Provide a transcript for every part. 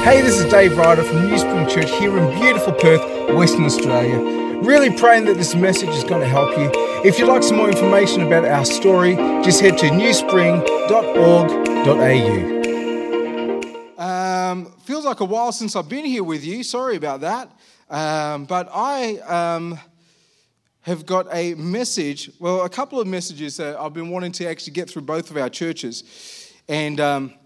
Hey, this is Dave Ryder from New Spring Church here in beautiful Perth, Western Australia. Really praying that this message is going to help you. If you'd like some more information about our story, just head to newspring.org.au. Feels like a while since I've been here with you. Sorry about that. But I have got a message, well, a couple of messages that I've been wanting to actually get through both of our churches. And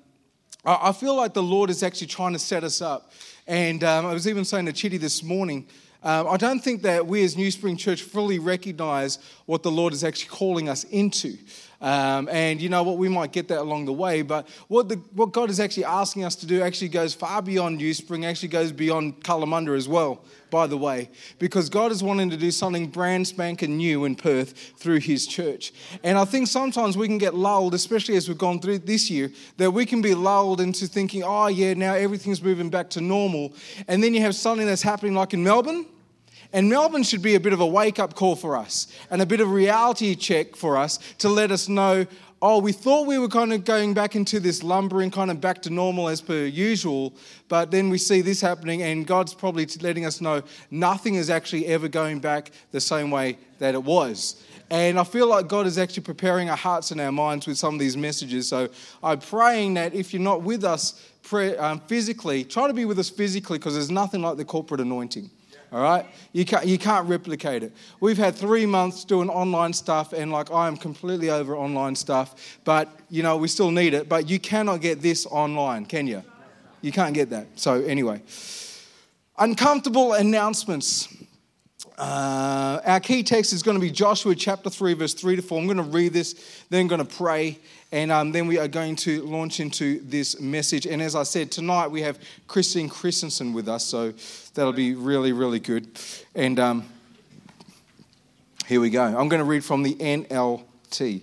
I feel like the Lord is actually trying to set us up. And I was even saying to Chitty this morning, I don't think that we as New Spring Church fully recognize what the Lord is actually calling us into. And you know what, we might get that along the way, but what God is actually asking us to do actually goes far beyond New Spring, actually goes beyond Kalamunda as well, by the way, because God is wanting to do something brand spanking new in Perth through His church. And I think sometimes we can get lulled, especially as we've gone through this year, that we can be lulled into thinking, oh yeah, now everything's moving back to normal. And then you have something that's happening like in Melbourne. And Melbourne should be a bit of a wake-up call for us and a bit of reality check for us to let us know, oh, we thought we were kind of going back into this lumbering kind of back to normal as per usual, but then we see this happening and God's probably letting us know nothing is actually ever going back the same way that it was. And I feel like God is actually preparing our hearts and our minds with some of these messages. So I'm praying that if you're not with us physically, try to be with us physically because there's nothing like the corporate anointing. All right? You can't replicate it. We've had 3 months doing online stuff, and like I am completely over online stuff, but you know, we still need it, but you cannot get this online, can you? You can't get that. So anyway, uncomfortable announcements. Our key text is going to be Joshua chapter 3, verse 3 to 4. I'm going to read this, then I'm going to pray, and then we are going to launch into this message. And as I said, tonight we have Christine Christensen with us, so that'll be really, really good. And here we go. I'm going to read from the NLT.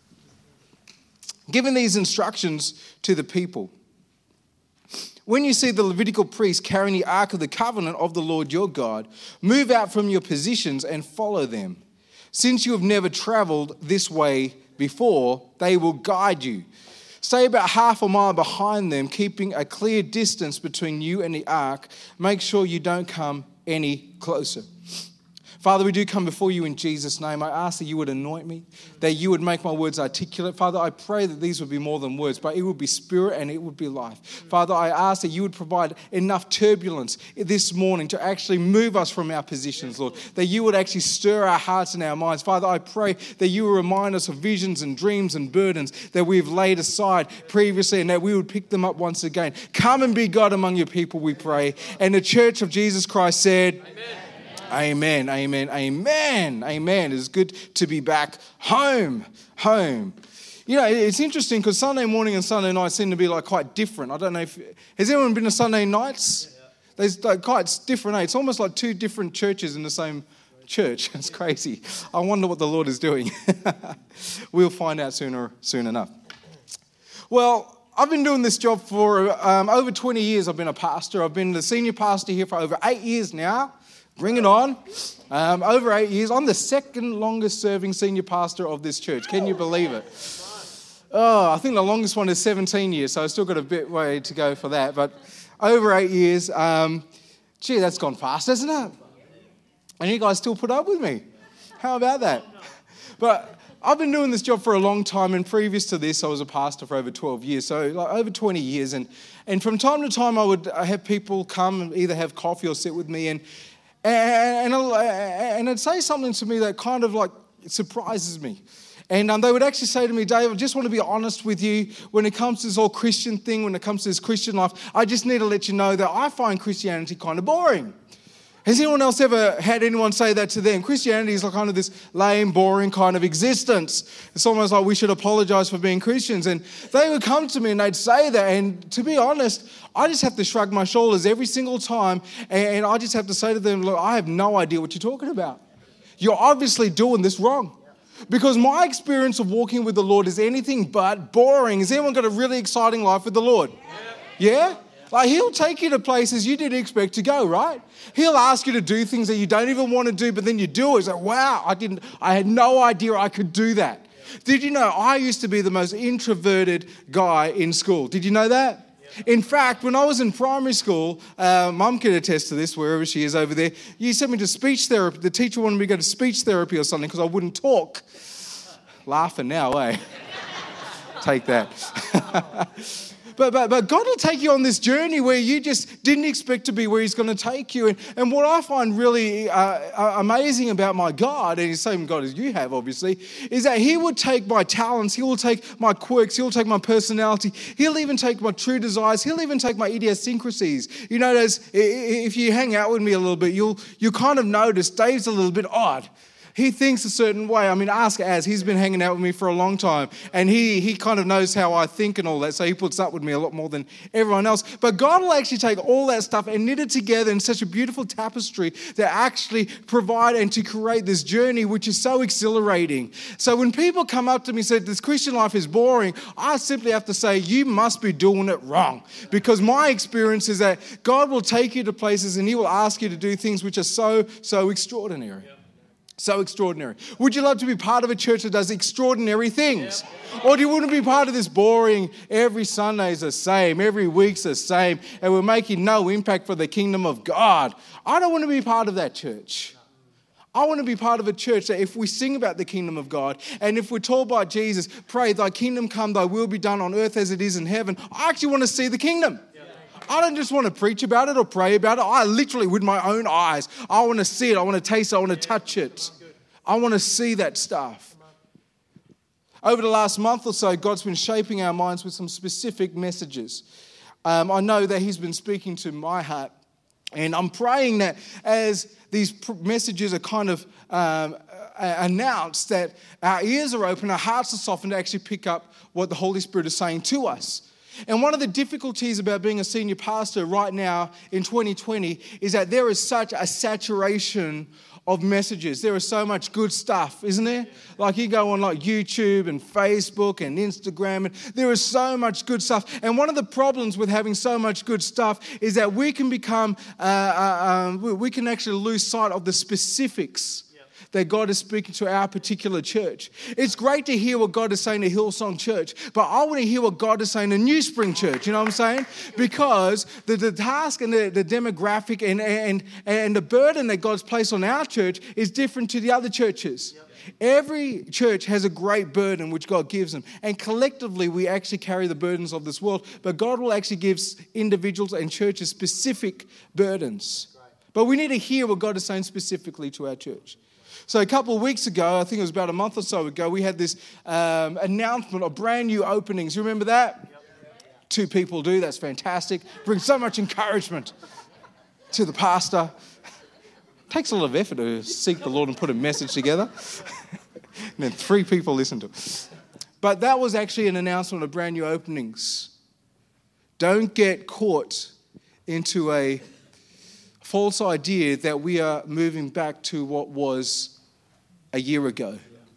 Given these instructions to the people, when you see the Levitical priests carrying the Ark of the Covenant of the Lord your God, move out from your positions and follow them. Since you have never traveled this way before, they will guide you. Stay about half a mile behind them, keeping a clear distance between you and the Ark. Make sure you don't come any closer. Father, we do come before you in Jesus' name. I ask that you would anoint me, that you would make my words articulate. Father, I pray that these would be more than words, but it would be spirit and it would be life. Father, I ask that you would provide enough turbulence this morning to actually move us from our positions, Lord, that you would actually stir our hearts and our minds. Father, I pray that you will remind us of visions and dreams and burdens that we've laid aside previously and that we would pick them up once again. Come and be God among your people, we pray. And the Church of Jesus Christ said, Amen. Amen, amen, amen, amen. It's good to be back home. You know, it's interesting because Sunday morning and Sunday night seem to be like quite different. I don't know if, has anyone been to Sunday nights? There's like quite different. It's almost like two different churches in the same church. It's crazy. I wonder what the Lord is doing. We'll find out soon enough. Well, I've been doing this job for over 20 years. I've been a pastor. I've been the senior pastor here for over 8 years now. Bring it on. Over 8 years. I'm the second longest serving senior pastor of this church. Can you believe it? Oh, I think the longest one is 17 years, so I've still got a bit way to go for that. But over 8 years, gee, that's gone fast, hasn't it? And you guys still put up with me. How about that? But I've been doing this job for a long time, and previous to this, I was a pastor for over 12 years, so like over 20 years. And from time to time, I would have people come and either have coffee or sit with me, and it'd say something to me that kind of like surprises me. And they would actually say to me, Dave, I just want to be honest with you. When it comes to this whole Christian thing, when it comes to this Christian life, I just need to let you know that I find Christianity kind of boring. Has anyone else ever had anyone say that to them? Christianity is like kind of this lame, boring kind of existence. It's almost like we should apologize for being Christians. And they would come to me and they'd say that. And to be honest, I just have to shrug my shoulders every single time. And I just have to say to them, look, I have no idea what you're talking about. You're obviously doing this wrong. Because my experience of walking with the Lord is anything but boring. Has anyone got a really exciting life with the Lord? Yeah? Like he'll take you to places you didn't expect to go, right? He'll ask you to do things that you don't even want to do, but then you do it. It's like, wow, I had no idea I could do that. Did you know I used to be the most introverted guy in school? Did you know that? In fact, when I was in primary school, Mum can attest to this, wherever she is over there, you sent me to speech therapy. The teacher wanted me to go to speech therapy or something because I wouldn't talk. Laughing now, eh? Take that. But God will take you on this journey where you just didn't expect to be where He's going to take you. And what I find really amazing about my God, and He's the same God as you have, obviously, is that He will take my talents, He will take my quirks, He'll take my personality, He'll even take my true desires, He'll even take my idiosyncrasies. You notice, if you hang out with me a little bit, you'll kind of notice Dave's a little bit odd. He thinks a certain way. I mean, ask Az. He's been hanging out with me for a long time. And he kind of knows how I think and all that. So he puts up with me a lot more than everyone else. But God will actually take all that stuff and knit it together in such a beautiful tapestry that actually provide and to create this journey, which is so exhilarating. So when people come up to me and say, this Christian life is boring, I simply have to say, you must be doing it wrong. Because my experience is that God will take you to places and He will ask you to do things which are so extraordinary. Yeah. So extraordinary. Would you love to be part of a church that does extraordinary things? Yep. Or do you want to be part of this boring, every Sunday's the same, every week's the same, and we're making no impact for the kingdom of God? I don't want to be part of that church. I want to be part of a church that if we sing about the kingdom of God and if we're told by Jesus, pray, thy kingdom come, thy will be done on earth as it is in heaven, I actually want to see the kingdom. I don't just want to preach about it or pray about it. I literally, with my own eyes, I want to see it. I want to taste it. I want to touch it. I want to see that stuff. Over the last month or so, God's been shaping our minds with some specific messages. I know that He's been speaking to my heart. And I'm praying that as these messages are kind of announced, that our ears are open, our hearts are softened to actually pick up what the Holy Spirit is saying to us. And one of the difficulties about being a senior pastor right now in 2020 is that there is such a saturation of messages. There is so much good stuff, isn't there? Like you go on like YouTube and Facebook and Instagram, and there is so much good stuff. And one of the problems with having so much good stuff is that we can become, we can actually lose sight of the specifics that God is speaking to our particular church. It's great to hear what God is saying to Hillsong Church, but I want to hear what God is saying to New Spring Church, you know what I'm saying? Because the task and the demographic and the burden that God's placed on our church is different to the other churches. Every church has a great burden which God gives them. And collectively, we actually carry the burdens of this world, but God will actually give individuals and churches specific burdens. But we need to hear what God is saying specifically to our church. So a couple of weeks ago, I think it was about a month or so ago, we had this announcement of brand new openings. You remember that? Yep. 2 people do. That's fantastic. Brings so much encouragement to the pastor. Takes a lot of effort to seek the Lord and put a message together. And then 3 people listen to it. But that was actually an announcement of brand new openings. Don't get caught into a false idea that we are moving back to what was a year ago.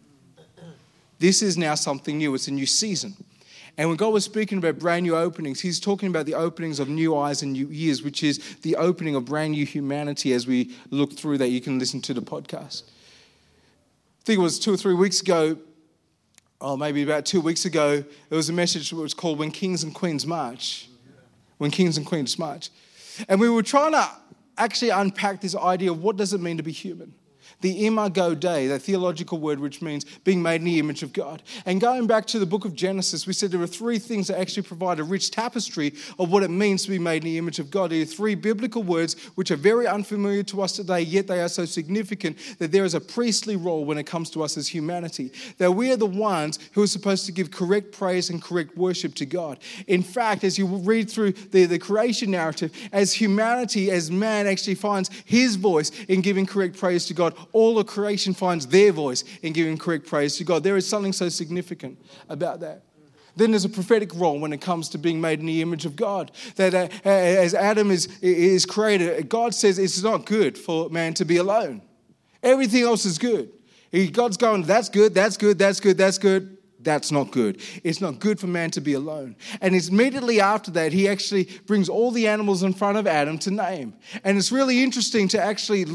This is now something new. It's a new season. And when God was speaking about brand new openings, He's talking about the openings of new eyes and new ears, which is the opening of brand new humanity as we look through that. You can listen to the podcast. I think it was 2 or 3 weeks ago, or maybe about 2 weeks ago, there was a message that was called When Kings and Queens March. When Kings and Queens March. And we were trying to actually unpack this idea of what does it mean to be human. The imago Dei, that theological word which means being made in the image of God. And going back to the book of Genesis, we said there are 3 things that actually provide a rich tapestry of what it means to be made in the image of God. There are 3 biblical words which are very unfamiliar to us today, yet they are so significant that there is a priestly role when it comes to us as humanity. That we are the ones who are supposed to give correct praise and correct worship to God. In fact, as you read through the creation narrative, as humanity, as man actually finds his voice in giving correct praise to God, all of creation finds their voice in giving correct praise to God. There is something so significant about that. Then there's a prophetic role when it comes to being made in the image of God. That as Adam is created, God says it's not good for man to be alone. Everything else is good. God's going, that's good, that's good, that's good, that's good. that's not good. It's not good for man to be alone. And it's immediately after that, he actually brings all the animals in front of Adam to name. And it's really interesting to actually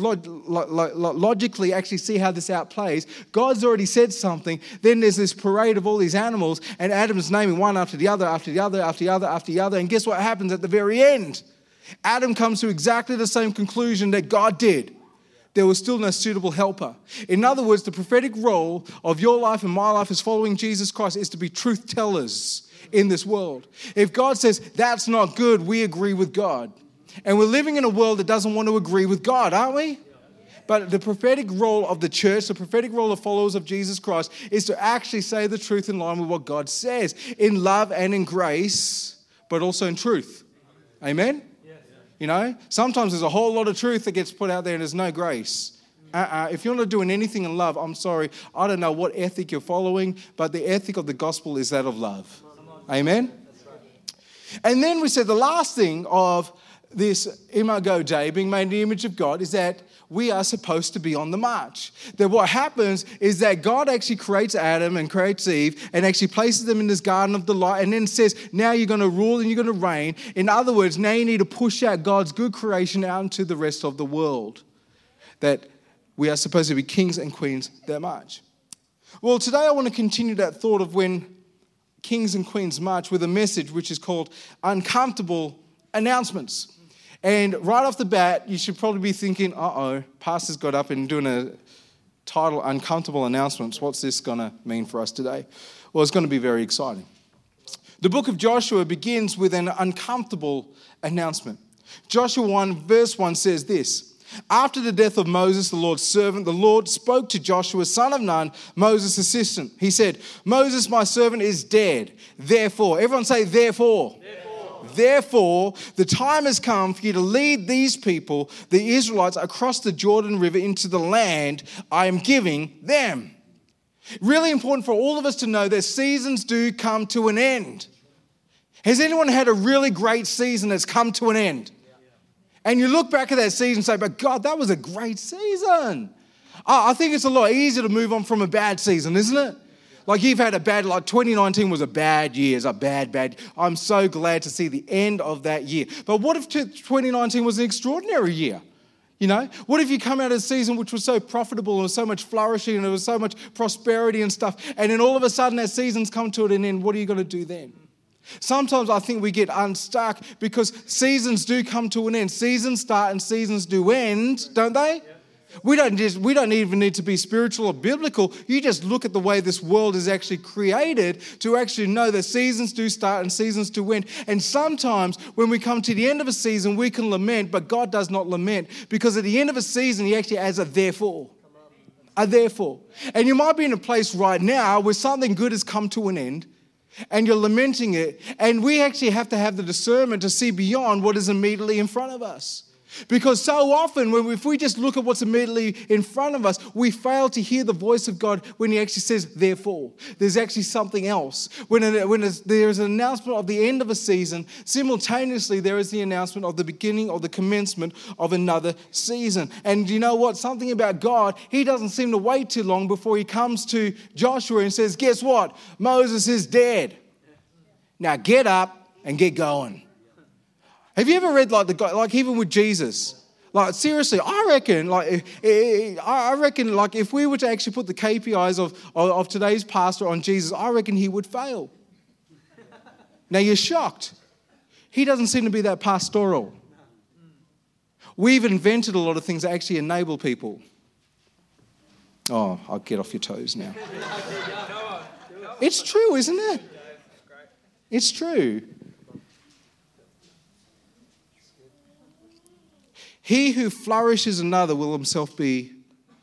logically actually see how this outplays. God's already said something. Then there's this parade of all these animals, and Adam's naming one after the other, after the other, after the other, after the other. And guess what happens at the very end? Adam comes to exactly the same conclusion that God did. There was still no suitable helper. In other words, the prophetic role of your life and my life as following Jesus Christ is to be truth tellers in this world. If God says that's not good, we agree with God. And we're living in a world that doesn't want to agree with God, aren't we? But the prophetic role of the church, the prophetic role of followers of Jesus Christ is to actually say the truth in line with what God says, in love and in grace, but also in truth. Amen? You know, sometimes there's a whole lot of truth that gets put out there and there's no grace. If you're not doing anything in love, I'm sorry, I don't know what ethic you're following, but the ethic of the gospel is that of love. Amen? And then we said the last thing of this Imago Dei, being made in the image of God, is that we are supposed to be on the march. That what happens is that God actually creates Adam and creates Eve and actually places them in this garden of delight and then says, now you're going to rule and you're going to reign. In other words, now you need to push out God's good creation out into the rest of the world. That we are supposed to be kings and queens that march. Well, today I want to continue that thought of when kings and queens march with a message which is called uncomfortable announcements. And right off the bat, you should probably be thinking, pastor's got up and doing a title, Uncomfortable Announcements. What's this going to mean for us today? Well, it's going to be very exciting. The book of Joshua begins with an uncomfortable announcement. Joshua 1 verse 1 says this: after the death of Moses, the Lord's servant, the Lord spoke to Joshua, son of Nun, Moses' assistant. He said, Moses, my servant, is dead. Therefore, everyone say, therefore. Therefore, the time has come for you to lead these people, the Israelites, across the Jordan River into the land I am giving them. Really important for all of us to know that seasons do come to an end. Has anyone had a really great season that's come to an end? And you look back at that season and say, but God, that was a great season. I think it's a lot easier to move on from a bad season, isn't it? Like you've had 2019 was a bad year. It's a bad. I'm so glad to see the end of that year. But what if 2019 was an extraordinary year? You know, what if you come out of a season which was so profitable and was so much flourishing and there was so much prosperity and stuff, and then all of a sudden that season's come to an end? What are you going to do then? Sometimes I think we get unstuck because seasons do come to an end. Seasons start and seasons do end, don't they? We don't even need to be spiritual or biblical. You just look at the way this world is actually created to actually know that seasons do start and seasons do end. And sometimes when we come to the end of a season, we can lament, but God does not lament, because at the end of a season, He actually adds a therefore. A therefore. And you might be in a place right now where something good has come to an end and you're lamenting it. And we actually have to have the discernment to see beyond what is immediately in front of us. Because so often, if we just look at what's immediately in front of us, we fail to hear the voice of God when He actually says, therefore. There's actually something else. When there's an announcement of the end of a season, simultaneously there is the announcement of the beginning or the commencement of another season. And you know what? Something about God, He doesn't seem to wait too long before He comes to Joshua and says, guess what? Moses is dead. Now get up and get going. Have you ever read like even with Jesus? Like seriously, I reckon if we were to actually put the KPIs of today's pastor on Jesus, I reckon he would fail. Now you're shocked. He doesn't seem to be that pastoral. We've invented a lot of things that actually enable people. Oh, I'll get off your toes now. It's true, isn't it? It's true. He who flourishes another will himself be...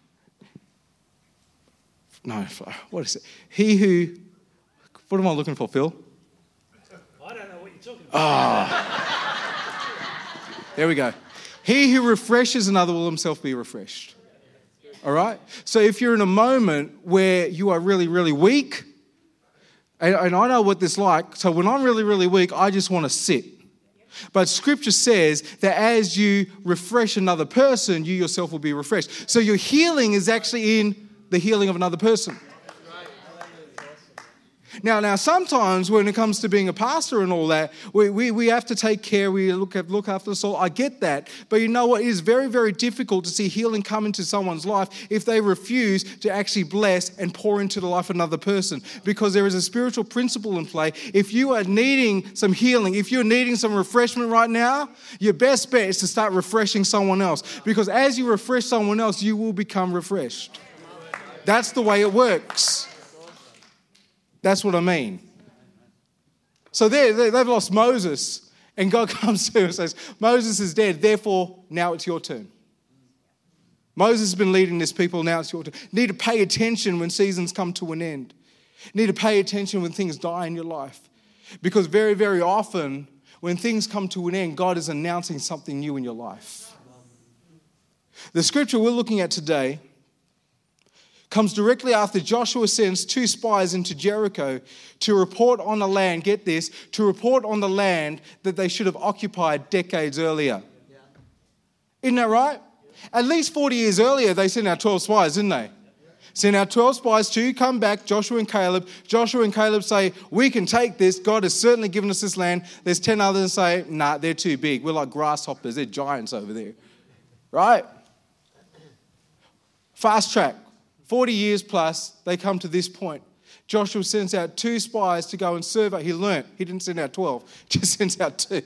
No, what is it? He who... What am I looking for, Phil? I don't know what you're talking about. There we go. He who refreshes another will himself be refreshed. All right? So if you're in a moment where you are really, really weak, and I know what this is like, so when I'm really, really weak, I just want to sit. But Scripture says that as you refresh another person, you yourself will be refreshed. So your healing is actually in the healing of another person. Now, sometimes when it comes to being a pastor and all that, we have to take care, we look after the soul. I get that. But you know what? It is very, very difficult to see healing come into someone's life if they refuse to actually bless and pour into the life of another person. Because there is a spiritual principle in play. If you are needing some healing, if you're needing some refreshment right now, your best bet is to start refreshing someone else. Because as you refresh someone else, you will become refreshed. That's the way it works. That's what I mean. So they've lost Moses, and God comes to him and says, Moses is dead, therefore now it's your turn. Moses has been leading this people, now it's your turn. You need to pay attention when seasons come to an end. You need to pay attention when things die in your life. Because very, very often, when things come to an end, God is announcing something new in your life. The scripture we're looking at today comes directly after Joshua sends 2 spies into Jericho to report on the land, get this, to report on the land that they should have occupied decades earlier. Yeah. Isn't that right? At least 40 years earlier, they sent out 12 spies, didn't they? Sent out 12 spies to come back, Joshua and Caleb. Joshua and Caleb say, we can take this. God has certainly given us this land. There's 10 others that say, nah, they're too big. We're like grasshoppers. They're giants over there. Right? Fast track. 40 years plus, they come to this point. Joshua sends out 2 spies to go and survey. He learnt. He didn't send out 12, just sends out 2.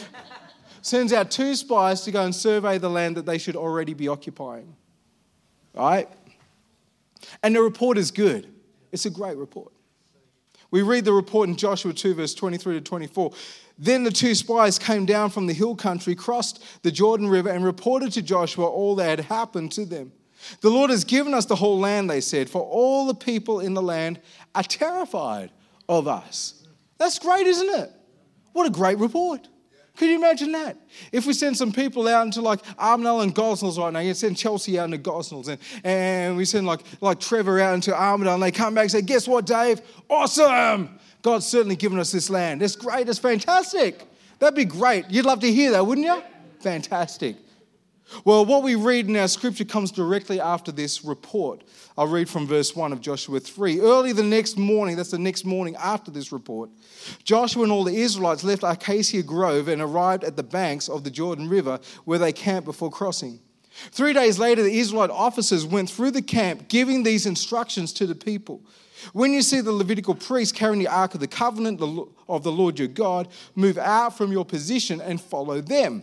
Sends out 2 spies to go and survey the land that they should already be occupying. Right? And the report is good. It's a great report. We read the report in Joshua 2, verse 23 to 24. Then the 2 spies came down from the hill country, crossed the Jordan River, and reported to Joshua all that had happened to them. The Lord has given us the whole land, they said, for all the people in the land are terrified of us. That's great, isn't it? What a great report. Could you imagine that? If we send some people out into like Armadale and Gosnells right now, you send Chelsea out into Gosnells and we send like Trevor out into Armadale and they come back and say, guess what, Dave? Awesome! God's certainly given us this land. It's great. It's fantastic. That'd be great. You'd love to hear that, wouldn't you? Fantastic. Well, what we read in our scripture comes directly after this report. I'll read from verse 1 of Joshua 3. Early the next morning, that's the next morning after this report, Joshua and all the Israelites left Acacia Grove and arrived at the banks of the Jordan River where they camped before crossing. 3 days later, the Israelite officers went through the camp giving these instructions to the people. When you see the Levitical priests carrying the Ark of the Covenant of the Lord your God, move out from your position and follow them.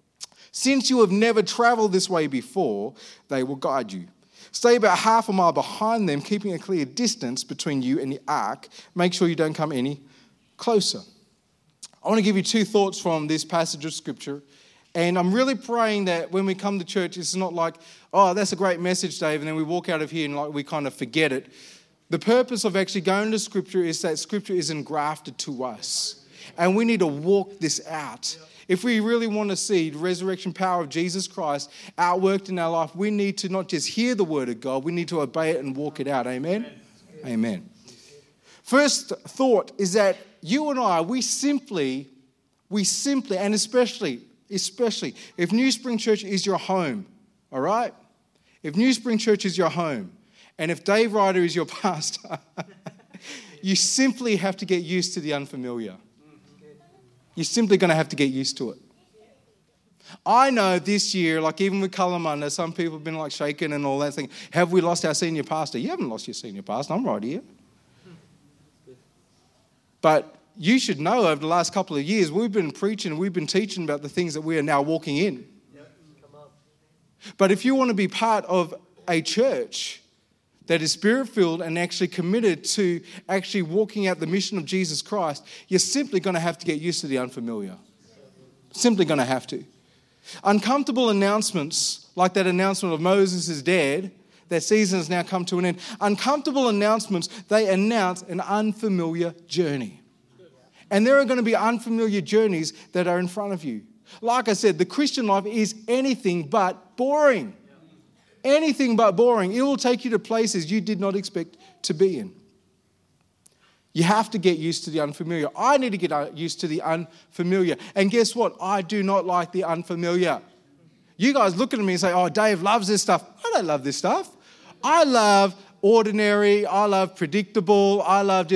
Since you have never traveled this way before, they will guide you. Stay about half a mile behind them, keeping a clear distance between you and the ark. Make sure you don't come any closer. I want to give you 2 thoughts from this passage of scripture. And I'm really praying that when we come to church, it's not like, oh, that's a great message, Dave, and then we walk out of here and like we kind of forget it. The purpose of actually going to scripture is that scripture is engrafted to us. And we need to walk this out. If we really want to see the resurrection power of Jesus Christ outworked in our life, we need to not just hear the word of God, we need to obey it and walk it out. Amen? Amen. First thought is that you and I, we simply, and especially, if New Spring Church is your home, all right? If New Spring Church is your home, and if Dave Ryder is your pastor, you simply have to get used to the unfamiliar. You're simply going to have to get used to it. I know this year, like even with Kalamunda, some people have been like shaken and all that thing. Have we lost our senior pastor? You haven't lost your senior pastor. I'm right here. But you should know over the last couple of years, we've been preaching, we've been teaching about the things that we are now walking in. But if you want to be part of a church that is spirit-filled and actually committed to actually walking out the mission of Jesus Christ, you're simply going to have to get used to the unfamiliar. Simply going to have to. Uncomfortable announcements, like that announcement of Moses is dead, that season has now come to an end. Uncomfortable announcements, they announce an unfamiliar journey. And there are going to be unfamiliar journeys that are in front of you. Like I said, the Christian life is anything but boring. Anything but boring. It will take you to places you did not expect to be in. You have to get used to the unfamiliar. I need to get used to the unfamiliar. And guess what? I do not like the unfamiliar. You guys look at me and say, oh, Dave loves this stuff. I don't love this stuff. I love ordinary. I love predictable. I love just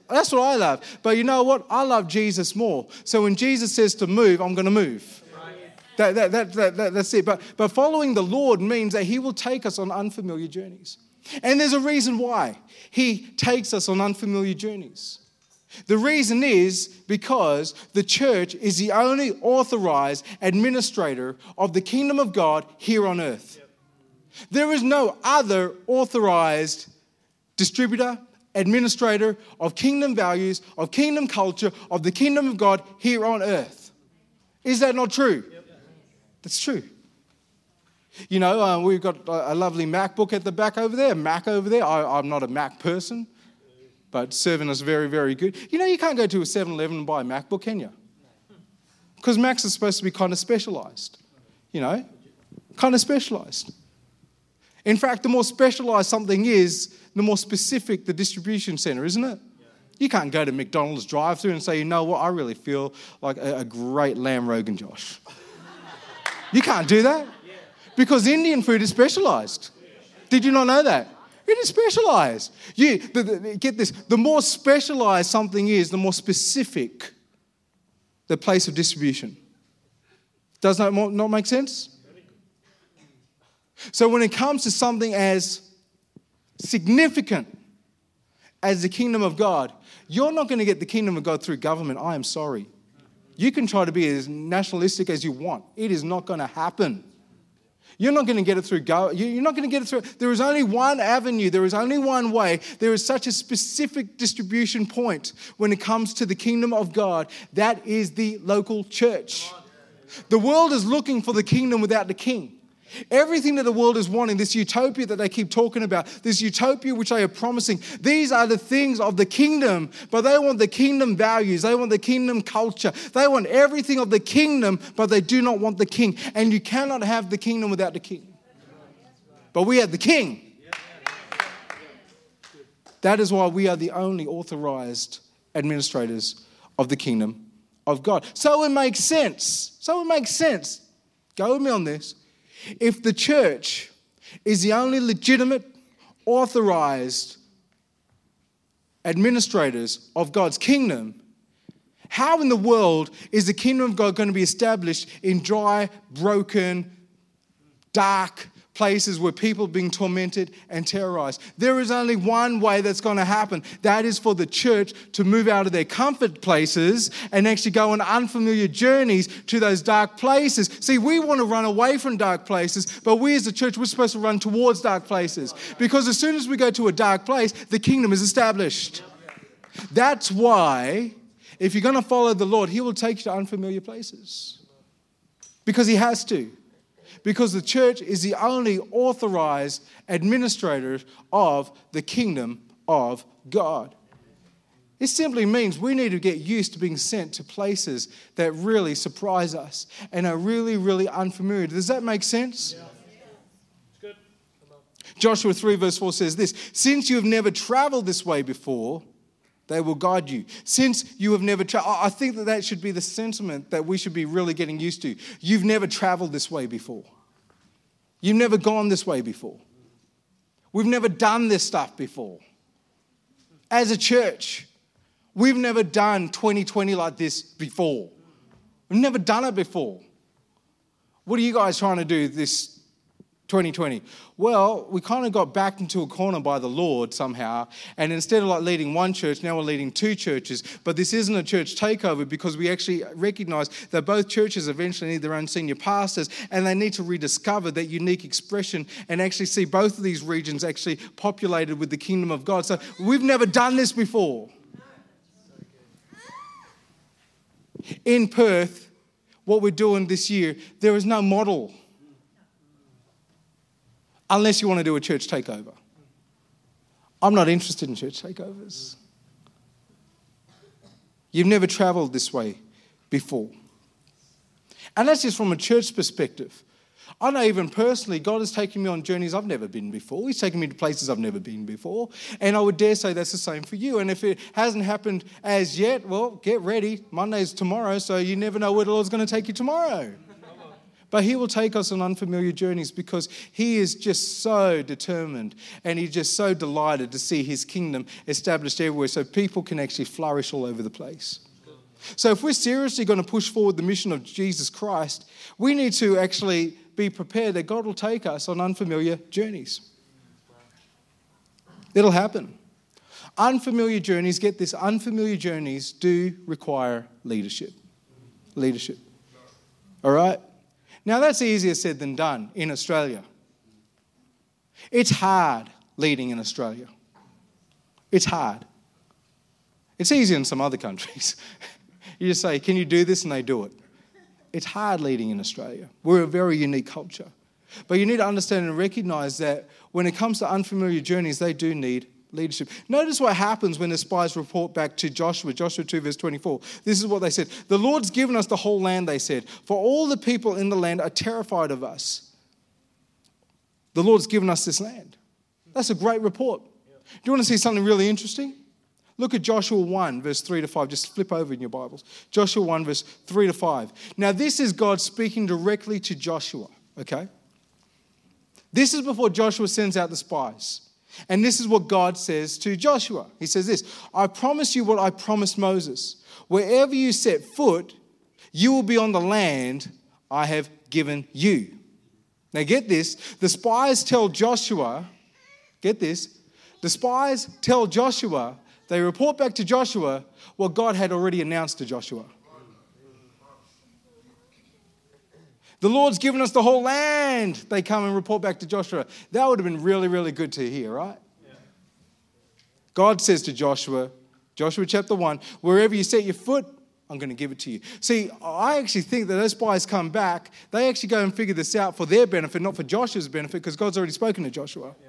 That's what I love. But you know what? I love Jesus more. So when Jesus says to move, I'm going to move. That's it. But following the Lord means that he will take us on unfamiliar journeys. And there's a reason why he takes us on unfamiliar journeys. The reason is because the church is the only authorized administrator of the kingdom of God here on earth. There is no other authorized distributor, administrator of kingdom values, of kingdom culture, of the kingdom of God here on earth. Is that not true? That's true. You know, we've got a lovely MacBook at the back over there, Mac over there. I'm not a Mac person, but serving us very, very good. You know, you can't go to a 7-Eleven and buy a MacBook, can you? Because Macs are supposed to be kind of specialized, you know, kind of specialized. In fact, the more specialized something is, the more specific the distribution center, isn't it? You can't go to McDonald's drive-thru and say, you know what, I really feel like a great lamb Rogan Josh. You can't do that because Indian food is specialized. Did you not know that? It is specialized. Get this, the more specialized something is, the more specific the place of distribution. Does that not make sense? So when it comes to something as significant as the kingdom of God, you're not going to get the kingdom of God through government. I am sorry. You can try to be as nationalistic as you want. It is not going to happen. You're not going to get it through You're not going to get it through. There is only one avenue. There is only one way. There is such a specific distribution point when it comes to the kingdom of God. That is the local church. The world is looking for the kingdom without the king. Everything that the world is wanting, this utopia that they keep talking about, this utopia which they are promising, these are the things of the kingdom, but they want the kingdom values, they want the kingdom culture, they want everything of the kingdom, but they do not want the king. And you cannot have the kingdom without the king. But we have the king. That is why we are the only authorized administrators of the kingdom of God. So it makes sense. Go with me on this. If the church is the only legitimate, authorized administrators of God's kingdom, how in the world is the kingdom of God going to be established in dry, broken, dark places where people are being tormented and terrorized? There is only one way that's going to happen. That is for the church to move out of their comfort places and actually go on unfamiliar journeys to those dark places. See, we want to run away from dark places, but we as a church, we're supposed to run towards dark places. Because as soon as we go to a dark place, the kingdom is established. That's why, if you're going to follow the Lord, he will take you to unfamiliar places. Because he has to. Because the church is the only authorized administrator of the kingdom of God. It simply means we need to get used to being sent to places that really surprise us and are really, really unfamiliar. Does that make sense? Yeah. It's good. Joshua 3 verse 4 says this: since you have never traveled this way before, they will guide you. Since you have never traveled, I think that should be the sentiment that we should be really getting used to. You've never traveled this way before. You've never gone this way before. We've never done this stuff before. As a church, we've never done 2020 like this before. We've never done it before. What are you guys trying to do this 2020? Well, we kind of got backed into a corner by the Lord somehow, and instead of like leading one church, now we're leading two churches. But this isn't a church takeover because we actually recognize that both churches eventually need their own senior pastors, and they need to rediscover that unique expression and actually see both of these regions actually populated with the kingdom of God. So we've never done this before. In Perth, what we're doing this year, there is no model. Unless you want to do a church takeover. I'm not interested in church takeovers. You've never traveled this way before. And that's just from a church perspective. I know even personally, God has taken me on journeys I've never been before. He's taken me to places I've never been before. And I would dare say that's the same for you. And if it hasn't happened as yet, well, get ready. Monday's tomorrow, so you never know where the Lord's going to take you tomorrow. But he will take us on unfamiliar journeys because he is just so determined and he's just so delighted to see his kingdom established everywhere so people can actually flourish all over the place. So if we're seriously going to push forward the mission of Jesus Christ, we need to actually be prepared that God will take us on unfamiliar journeys. It'll happen. Unfamiliar journeys, get this, unfamiliar journeys do require leadership. Leadership. All right? Now that's easier said than done in Australia. It's hard leading in Australia. It's hard. It's easier in some other countries. You just say, can you do this? And they do it. It's hard leading in Australia. We're a very unique culture. But you need to understand and recognize that when it comes to unfamiliar journeys, they do need leadership. Notice what happens when the spies report back to Joshua 2 verse 24. This is what they said. The Lord's given us the whole land, they said, for all the people in the land are terrified of us. The Lord's given us this land. That's a great report. Do you want to see something really interesting? Look at Joshua 1 verse 3 to 5. Just flip over in your Bibles. Joshua 1 verse 3 to 5. Now this is God speaking directly to Joshua, okay? This is before Joshua sends out the spies. And this is what God says to Joshua. He says this, I promise you what I promised Moses. Wherever you set foot, you will be on the land I have given you. Now get this, the spies tell Joshua, get this, the spies tell Joshua, they report back to Joshua what God had already announced to Joshua. The Lord's given us the whole land. They come and report back to Joshua. That would have been really, really good to hear, right? Yeah. God says to Joshua, Joshua chapter 1, wherever you set your foot, I'm going to give it to you. See, I actually think that those spies come back, they actually go and figure this out for their benefit, not for Joshua's benefit, because God's already spoken to Joshua. Yeah.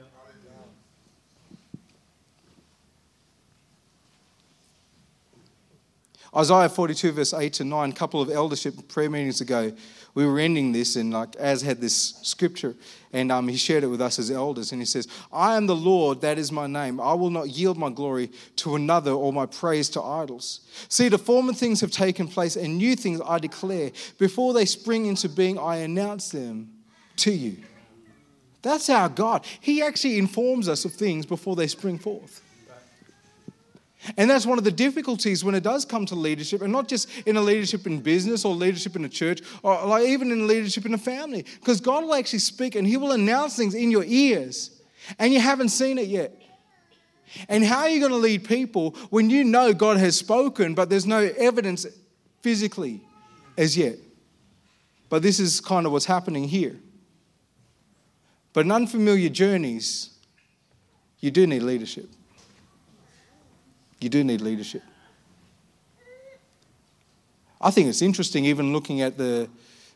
Isaiah 42 verse 8 to 9, a couple of eldership prayer meetings ago, we were ending this and Az had this scripture and he shared it with us as elders and he says, I am the Lord, that is my name. I will not yield my glory to another or my praise to idols. See, the former things have taken place and new things I declare. Before they spring into being, I announce them to you. That's our God. He actually informs us of things before they spring forth. And that's one of the difficulties when it does come to leadership, and not just in a leadership in business or leadership in a church, or like even in leadership in a family. Because God will actually speak and he will announce things in your ears and you haven't seen it yet. And how are you going to lead people when you know God has spoken, but there's no evidence physically as yet? But this is kind of what's happening here. But in unfamiliar journeys, you do need leadership. You do need leadership. I think it's interesting, even looking at the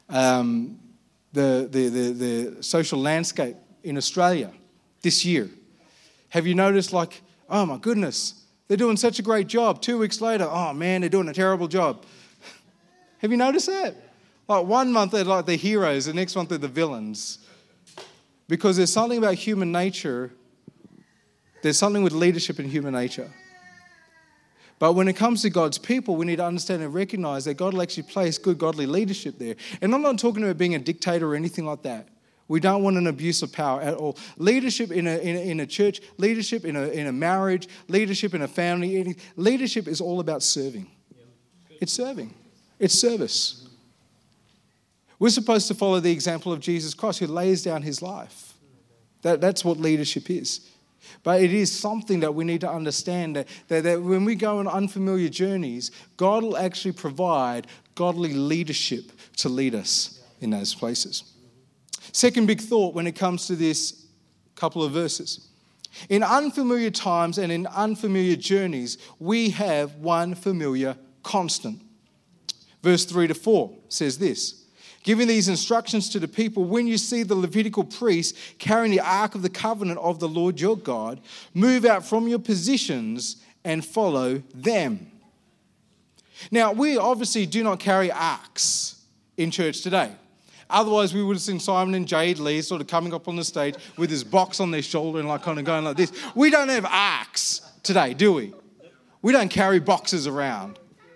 social landscape in Australia this year. Have you noticed, like, oh my goodness, they're doing such a great job. 2 weeks later, oh man, they're doing a terrible job. Have you noticed that? Like 1 month they're like the heroes, the next month they're the villains. Because there's something about human nature. There's something with leadership in human nature. But when it comes to God's people, we need to understand and recognize that God will actually place good godly leadership there. And I'm not talking about being a dictator or anything like that. We don't want an abuse of power at all. Leadership in a church, leadership in a marriage, leadership in a family, leadership is all about serving. It's serving. It's service. We're supposed to follow the example of Jesus Christ, who lays down his life. That's what leadership is. But it is something that we need to understand that when we go on unfamiliar journeys, God will actually provide godly leadership to lead us in those places. Second big thought when it comes to this couple of verses. In unfamiliar times and in unfamiliar journeys, we have one familiar constant. Verse 3 to 4 says this. Giving these instructions to the people, when you see the Levitical priests carrying the Ark of the Covenant of the Lord your God, move out from your positions and follow them. Now, we obviously do not carry arks in church today. Otherwise, we would have seen Simon and Jade Lee sort of coming up on the stage with his box on their shoulder and like kind of going like this. We don't have arks today, do we? We don't carry boxes around.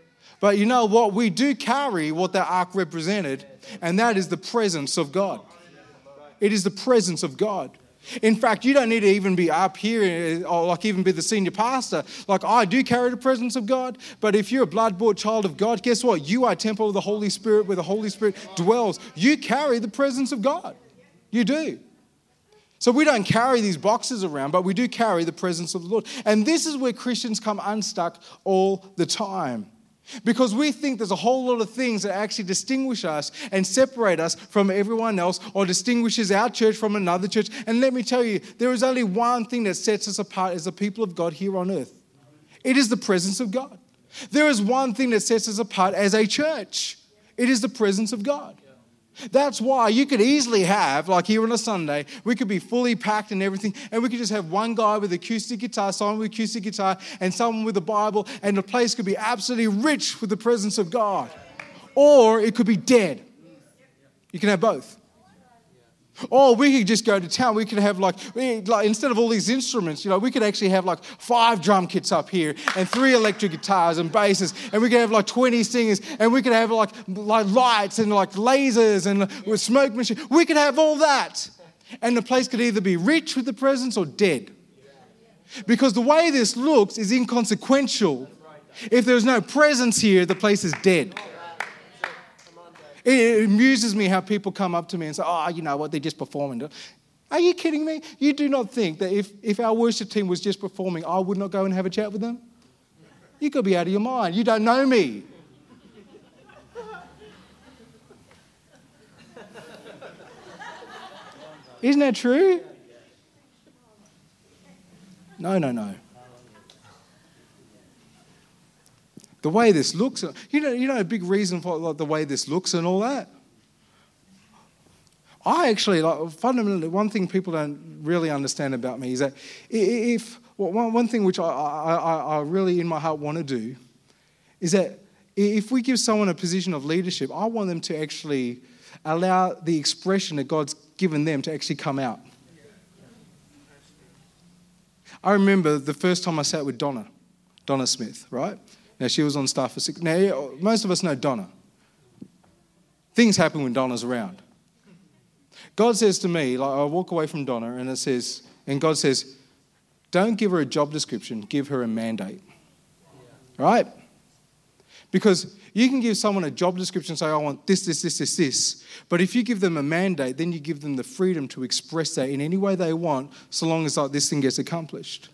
But you know what? We do carry what that ark represented, and that is the presence of God. It is the presence of God. In fact, you don't need to even be up here or like even be the senior pastor. Like I do carry the presence of God, but if you're a blood-bought child of God, guess what? You are a temple of the Holy Spirit where the Holy Spirit dwells. You carry the presence of God. You do. So we don't carry these boxes around, but we do carry the presence of the Lord. And this is where Christians come unstuck all the time. Because we think there's a whole lot of things that actually distinguish us and separate us from everyone else or distinguishes our church from another church. And let me tell you, there is only one thing that sets us apart as the people of God here on earth. It is the presence of God. There is one thing that sets us apart as a church. It is the presence of God. That's why you could easily have, like here on a Sunday, we could be fully packed and everything, and we could just have one guy with acoustic guitar, someone with acoustic guitar, and someone with a Bible, and the place could be absolutely rich with the presence of God. Or it could be dead. You can have both. Or we could just go to town. We could have like instead of all these instruments, we could actually have like 5 drum kits up here and 3 electric guitars and basses, and we could have like 20 singers, and we could have like lights and like lasers and with smoke machine. We could have all that, and the place could either be rich with the presence or dead. Because the way this looks is inconsequential. If there's no presence here, the place is dead. It amuses me how people come up to me and say, oh, you know what, they're just performing. Are you kidding me? You do not think that if our worship team was just performing, I would not go and have a chat with them? You could be out of your mind. You don't know me. Isn't that true? No. The way this looks, you know a big reason for like, the way this looks and all that? I actually, fundamentally, one thing people don't really understand about me is that one thing which I really in my heart want to do is that if we give someone a position of leadership, I want them to actually allow the expression that God's given them to actually come out. I remember the first time I sat with Donna Smith, right? Now, she was on staff for 6. Now, most of us know Donna. Things happen when Donna's around. God says to me, like I walk away from Donna, and God says, don't give her a job description, give her a mandate. Right? Because you can give someone a job description and say, I want this. But if you give them a mandate, then you give them the freedom to express that in any way they want, so long as this thing gets accomplished.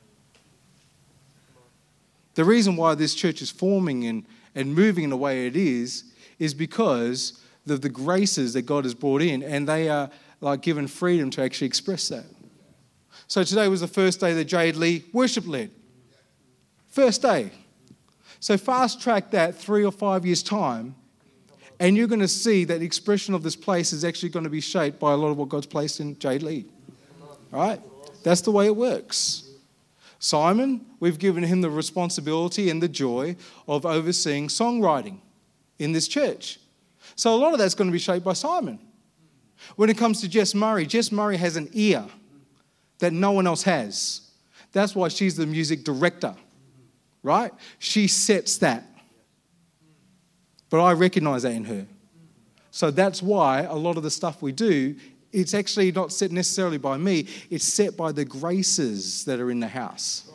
The reason why this church is forming and moving in the way it is because of the graces that God has brought in, and they are like given freedom to actually express that. So today was the first day that Jade Lee worship led. First day. So fast track that 3 or 5 years' time, and you're going to see that the expression of this place is actually going to be shaped by a lot of what God's placed in Jade Lee. All right? That's the way it works. Simon, we've given him the responsibility and the joy of overseeing songwriting in this church. So a lot of that's going to be shaped by Simon. When it comes to Jess Murray has an ear that no one else has. That's why she's the music director, right? She sets that. But I recognize that in her. So that's why a lot of the stuff we do, it's actually not set necessarily by me. It's set by the graces that are in the house.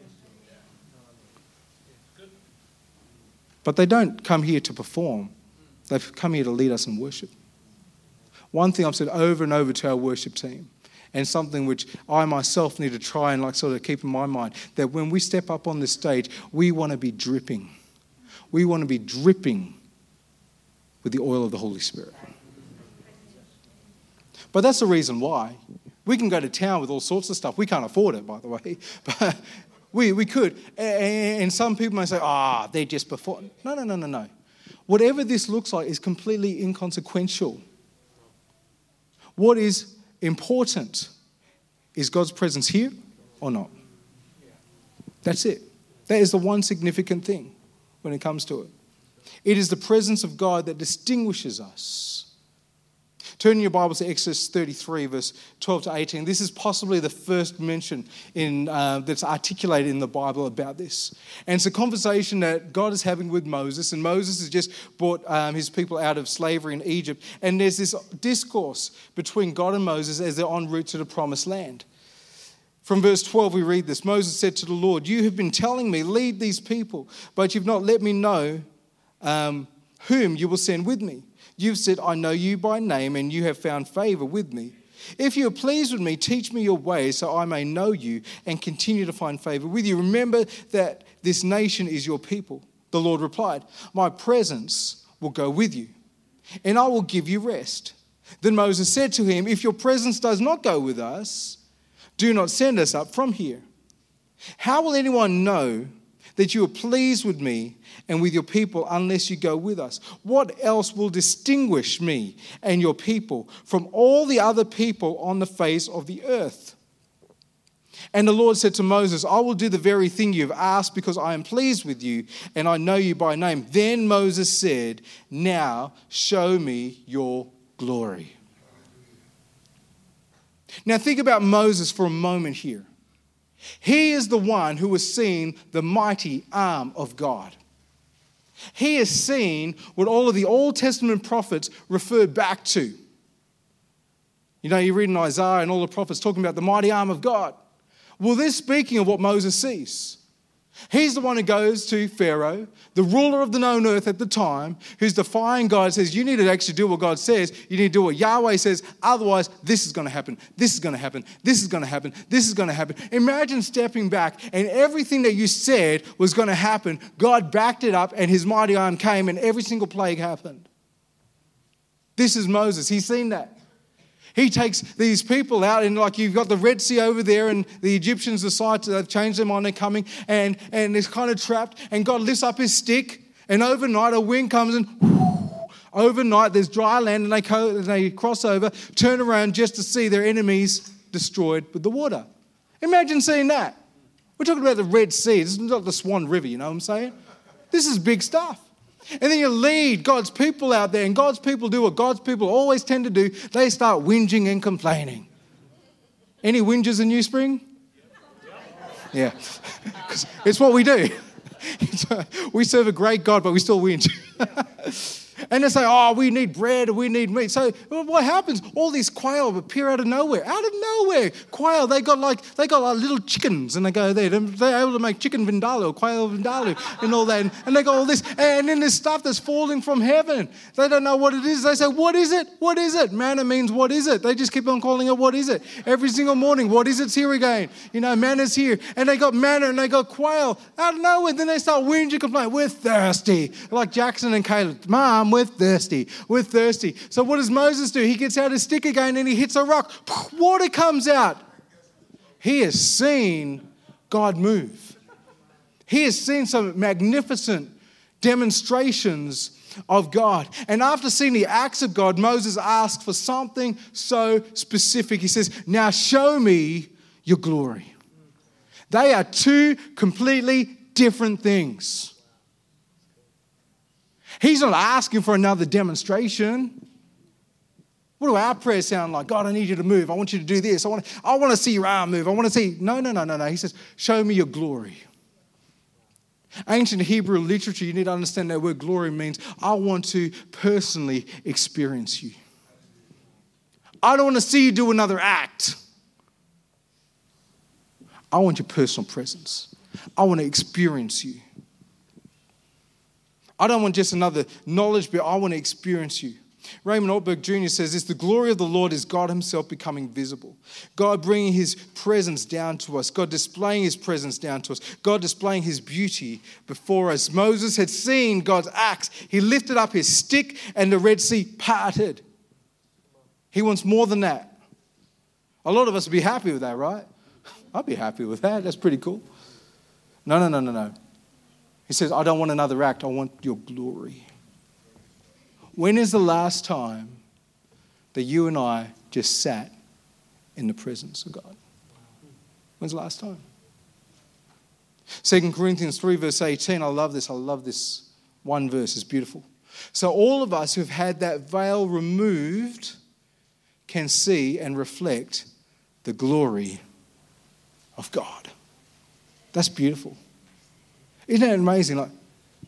But they don't come here to perform. They've come here to lead us in worship. One thing I've said over and over to our worship team, and something which I myself need to try and sort of keep in my mind, that when we step up on this stage, we want to be dripping. We want to be dripping with the oil of the Holy Spirit. But that's the reason why. We can go to town with all sorts of stuff. We can't afford it, by the way. But we could. And some people may say, they're just before. No. Whatever this looks like is completely inconsequential. What is important is God's presence here or not. That's it. That is the one significant thing when it comes to it. It is the presence of God that distinguishes us. Turn in your Bibles to Exodus 33, verse 12 to 18. This is possibly the first mention that's articulated in the Bible about this. And it's a conversation that God is having with Moses. And Moses has just brought his people out of slavery in Egypt. And there's this discourse between God and Moses as they're en route to the promised land. From verse 12, we read this. Moses said to the Lord, "You have been telling me, lead these people, but you've not let me know whom you will send with me. You've said, I know you by name, and you have found favor with me. If you are pleased with me, teach me your ways so I may know you and continue to find favor with you. Remember that this nation is your people." The Lord replied, "My presence will go with you, and I will give you rest." Then Moses said to him, "If your presence does not go with us, do not send us up from here. How will anyone know that you are pleased with me and with your people unless you go with us? What else will distinguish me and your people from all the other people on the face of the earth?" And the Lord said to Moses, "I will do the very thing you have asked because I am pleased with you and I know you by name." Then Moses said, "Now show me your glory." Now think about Moses for a moment here. He is the one who has seen the mighty arm of God. He has seen what all of the Old Testament prophets refer back to. You know, you read in Isaiah and all the prophets talking about the mighty arm of God. Well, they're speaking of what Moses sees. He's the one who goes to Pharaoh, the ruler of the known earth at the time, who's defying God, says, you need to actually do what God says. You need to do what Yahweh says. Otherwise, this is going to happen. This is going to happen. This is going to happen. This is going to happen. Imagine stepping back and everything that you said was going to happen. God backed it up and his mighty arm came and every single plague happened. This is Moses. He's seen that. He takes these people out and like you've got the Red Sea over there and the Egyptians decide they've changed their mind, they're coming and it's kind of trapped and God lifts up his stick and overnight a wind comes and overnight there's dry land and they cross over, turn around just to see their enemies destroyed with the water. Imagine seeing that. We're talking about the Red Sea. This is not the Swan River, you know what I'm saying? This is big stuff. And then you lead God's people out there and God's people do what God's people always tend to do. They start whinging and complaining. Any whingers in New Spring? Yeah, because it's what we do. We serve a great God, but we still whinge. And they say, oh, we need bread, we need meat. So what happens? All these quail appear out of nowhere. Out of nowhere. Quail, they got like little chickens and they go there. They're able to make chicken vindaloo, quail vindaloo and all that. And they got all this. And then there's stuff that's falling from heaven. They don't know what it is. They say, what is it? What is it? Manna means what is it? They just keep on calling it what is it? Every single morning, what is it's here again? You know, manna's here. And they got manna and they got quail. Out of nowhere, then they start whinging and complaining. We're thirsty. Like Jackson and Caleb. Mom, we're thirsty. We're thirsty. So what does Moses do? He gets out his stick again and he hits a rock. Water comes out. He has seen God move. He has seen some magnificent demonstrations of God. And after seeing the acts of God, Moses asks for something so specific. He says, now show me your glory. They are two completely different things. He's not asking for another demonstration. What do our prayers sound like? God, I need you to move. I want you to do this. I want to see your arm move. I want to see. No. He says, show me your glory. Ancient Hebrew literature, you need to understand that word glory means I want to personally experience you. I don't want to see you do another act. I want your personal presence. I want to experience you. I don't want just another knowledge, but I want to experience you. Raymond Ortberg Jr. says this, the glory of the Lord is God himself becoming visible. God bringing his presence down to us. God displaying his presence down to us. God displaying his beauty before us. Moses had seen God's acts. He lifted up his stick and the Red Sea parted. He wants more than that. A lot of us would be happy with that, right? I'd be happy with that. That's pretty cool. No. He says, I don't want another act. I want your glory. When is the last time that you and I just sat in the presence of God? When's the last time? 2 Corinthians 3 verse 18. I love this. One verse. It's beautiful. So all of us who've had that veil removed can see and reflect the glory of God. That's beautiful. Isn't it amazing? Like,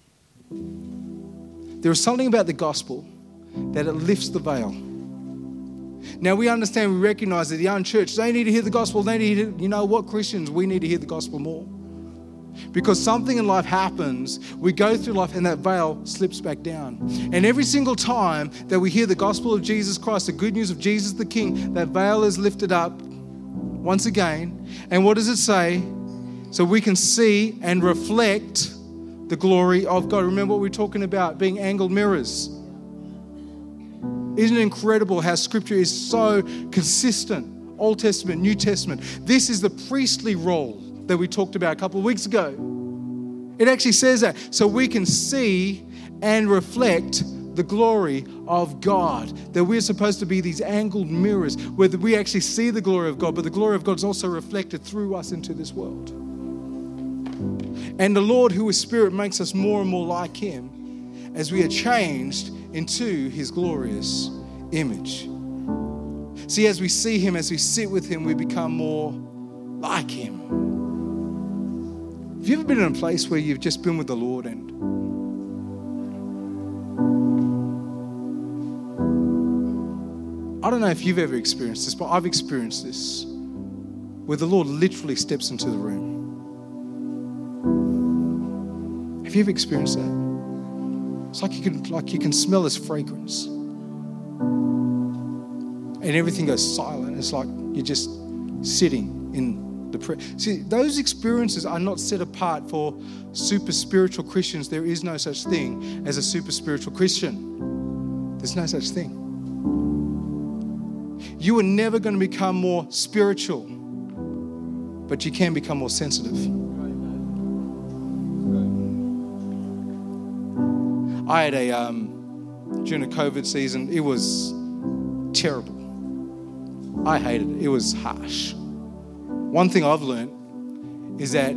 there is something about the gospel that it lifts the veil. Now we understand, we recognize that the unchurched, they need to hear the gospel. They need to, you know what, Christians, we need to hear the gospel more. Because something in life happens, we go through life and that veil slips back down. And every single time that we hear the gospel of Jesus Christ, the good news of Jesus the King, that veil is lifted up once again. And what does it say? So we can see and reflect the glory of God. Remember what we were talking about, being angled mirrors. Isn't it incredible how Scripture is so consistent? Old Testament, New Testament. This is the priestly role that we talked about a couple of weeks ago. It actually says that. So we can see and reflect the glory of God. That we're supposed to be these angled mirrors where we actually see the glory of God, but the glory of God is also reflected through us into this world. And the Lord, who is Spirit, makes us more and more like Him as we are changed into His glorious image. See, as we see Him, as we sit with Him, we become more like Him. Have you ever been in a place where you've just been with the Lord and I don't know if you've ever experienced this, but I've experienced this, where the Lord literally steps into the room. Have you ever experienced that? It's like you can smell His fragrance. And everything goes silent. It's like you're just sitting in the prayer. See, those experiences are not set apart for super spiritual Christians. There is no such thing as a super spiritual Christian. There's no such thing. You are never going to become more spiritual, but you can become more sensitive. I had during the COVID season, it was terrible. I hated it. It was harsh. One thing I've learned is that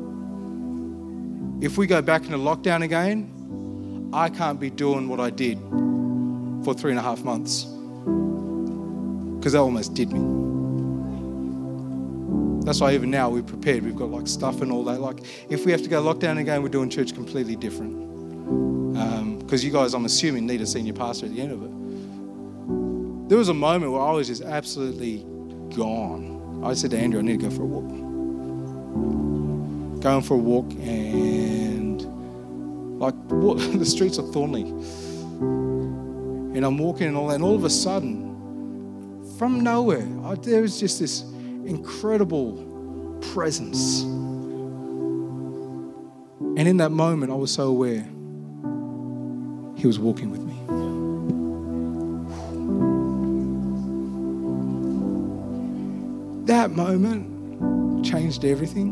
if we go back into lockdown again, I can't be doing what I did for 3.5 months because that almost did me. That's why even now we're prepared. We've got like stuff and all that. Like if we have to go lockdown again, we're doing church completely different. Because you guys, I'm assuming, need a senior pastor at the end of it. There was a moment where I was just absolutely gone. I said to Andrew, I need to go for a walk. Going for a walk and the streets are Thornley. And I'm walking and all that, and all of a sudden, from nowhere, there was just this incredible presence. And in that moment, I was so aware He was walking with me. That moment changed everything.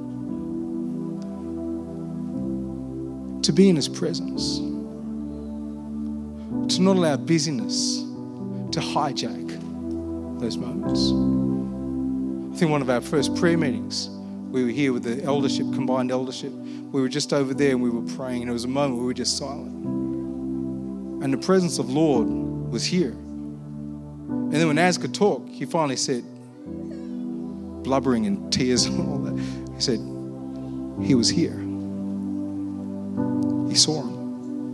To be in His presence. To not allow busyness to hijack those moments. I think one of our first prayer meetings, we were here with the eldership, combined eldership. We were just over there and we were praying, and it was a moment where we were just silent. And the presence of Lord was here. And then when Az could talk, he finally said, blubbering and tears and all that, he said, He was here. He saw Him.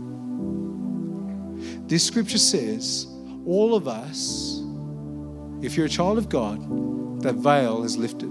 This scripture says, all of us, if you're a child of God, that veil is lifted.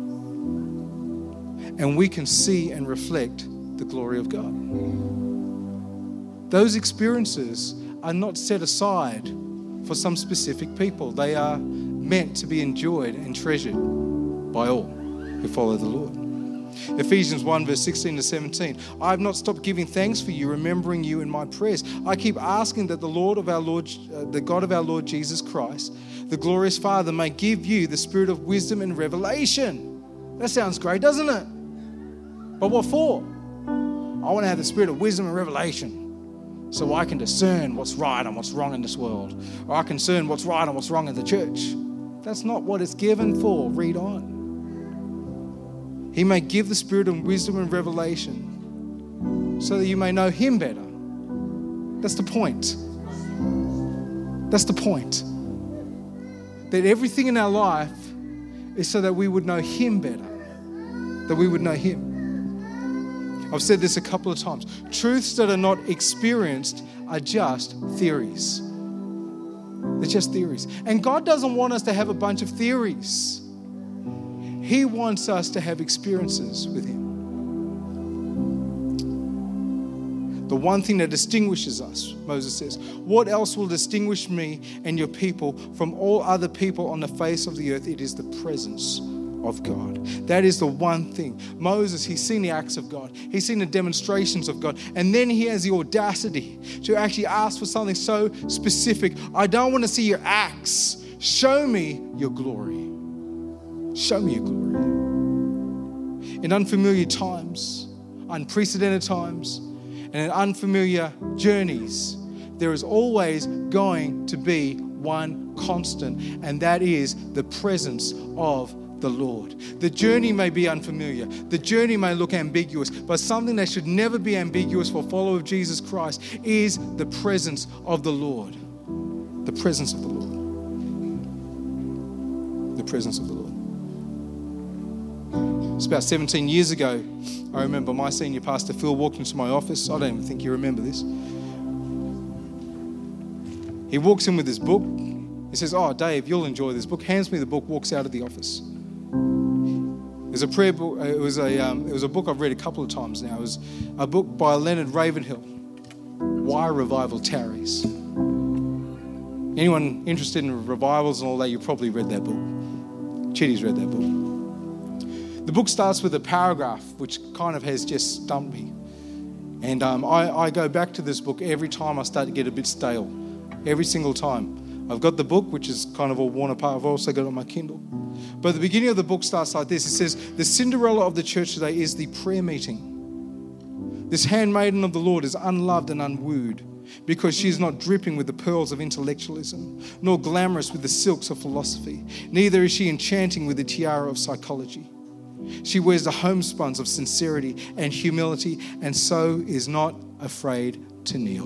And we can see and reflect the glory of God. Those experiences are not set aside for some specific people. They are meant to be enjoyed and treasured by all who follow the Lord. Ephesians 1 verse 16 to 17. I have not stopped giving thanks for you, remembering you in my prayers. I keep asking that the God of our Lord Jesus Christ, the glorious Father, may give you the spirit of wisdom and revelation. That sounds great, doesn't it? But what for? I want to have the spirit of wisdom and revelation so I can discern what's right and what's wrong in this world. Or I can discern what's right and what's wrong in the church. That's not what it's given for. Read on. He may give the spirit of wisdom and revelation so that you may know Him better. That's the point. That's the point. That everything in our life is so that we would know Him better. That we would know Him. I've said this a couple of times. Truths that are not experienced are just theories. They're just theories. And God doesn't want us to have a bunch of theories. He wants us to have experiences with Him. The one thing that distinguishes us, Moses says, what else will distinguish me and your people from all other people on the face of the earth? It is the presence of God. That is the one thing. Moses, he's seen the acts of God. He's seen the demonstrations of God. And then he has the audacity to actually ask for something so specific. I don't want to see your acts. Show me your glory. Show me your glory. In unfamiliar times, unprecedented times, and in unfamiliar journeys, there is always going to be one constant, and that is the presence of the Lord. The journey may be unfamiliar. The journey may look ambiguous, but something that should never be ambiguous for a follower of Jesus Christ is the presence of the Lord. The presence of the Lord. The presence of the Lord. It's about 17 years ago, I remember my senior pastor, Phil, walked into my office. I don't even think you remember this. He walks in with this book. He says, "Oh, Dave, you'll enjoy this book." Hands me the book, walks out of the office. There's a prayer book. It was a book I've read a couple of times now. It was a book by Leonard Ravenhill, Why Revival Tarries. Anyone interested in revivals and all that, you probably read that book. Chitty's read that book. The book starts with a paragraph which kind of has just stumped me. And I go back to this book every time I start to get a bit stale. Every single time. I've got the book, which is kind of all worn apart. I've also got it on my Kindle. But the beginning of the book starts like this. It says, the Cinderella of the church today is the prayer meeting. This handmaiden of the Lord is unloved and unwooed because she is not dripping with the pearls of intellectualism, nor glamorous with the silks of philosophy. Neither is she enchanting with the tiara of psychology. She wears the homespuns of sincerity and humility, and so is not afraid to kneel.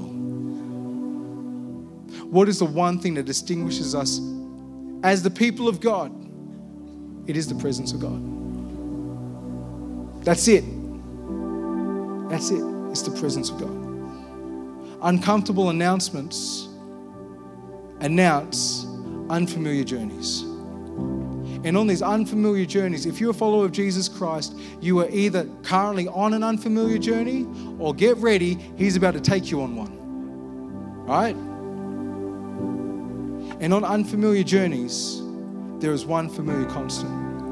What is the one thing that distinguishes us as the people of God? It is the presence of God. That's it. That's it. It's the presence of God. Uncomfortable announcements announce unfamiliar journeys. And on these unfamiliar journeys, if you're a follower of Jesus Christ, you are either currently on an unfamiliar journey, or get ready, He's about to take you on one. Right? And on unfamiliar journeys, there is one familiar constant.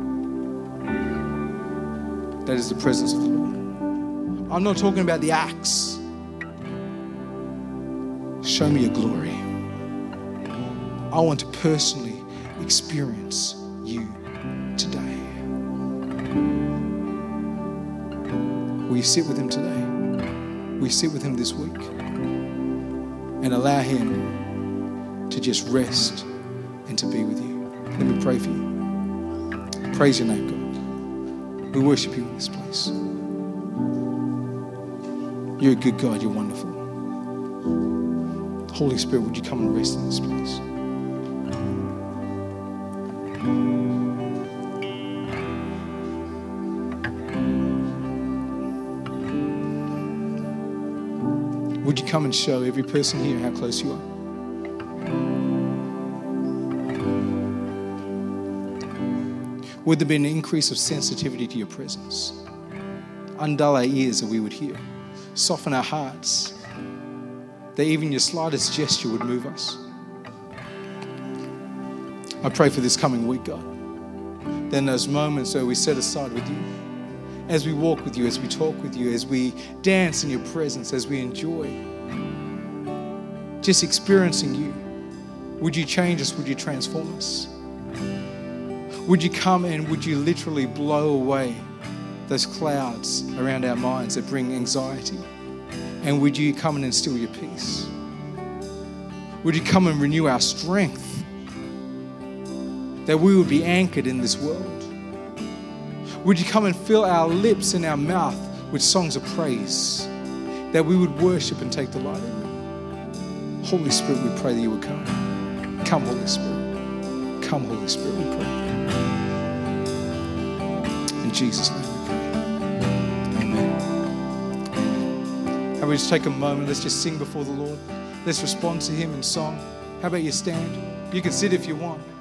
That is the presence of the Lord. I'm not talking about the acts. Show me your glory. I want to personally experience you today. Will you sit with Him today? Will you sit with Him this week? And allow Him to just rest and to be with you. Let me pray for you. Praise your name, God. We worship you in this place. You're a good God. You're wonderful. Holy Spirit, would you come and rest in this place? Would you come and show every person here how close you are? Would there be an increase of sensitivity to your presence? Undull our ears that we would hear. Soften our hearts, that even your slightest gesture would move us. I pray for this coming week, God. Then those moments where we set aside with you, as we walk with you, as we talk with you, as we dance in your presence, as we enjoy just experiencing you. Would you change us? Would you transform us? Would you come and would you literally blow away those clouds around our minds that bring anxiety? And would you come and instill your peace? Would you come and renew our strength? That we would be anchored in this world. Would you come and fill our lips and our mouth with songs of praise? That we would worship and take delight in you. Holy Spirit, we pray that you would come. Come, Holy Spirit. Come. Come, Holy Spirit, we pray. In Jesus' name we pray. Amen. How about we just take a moment, let's just sing before the Lord. Let's respond to Him in song. How about you stand? You can sit if you want.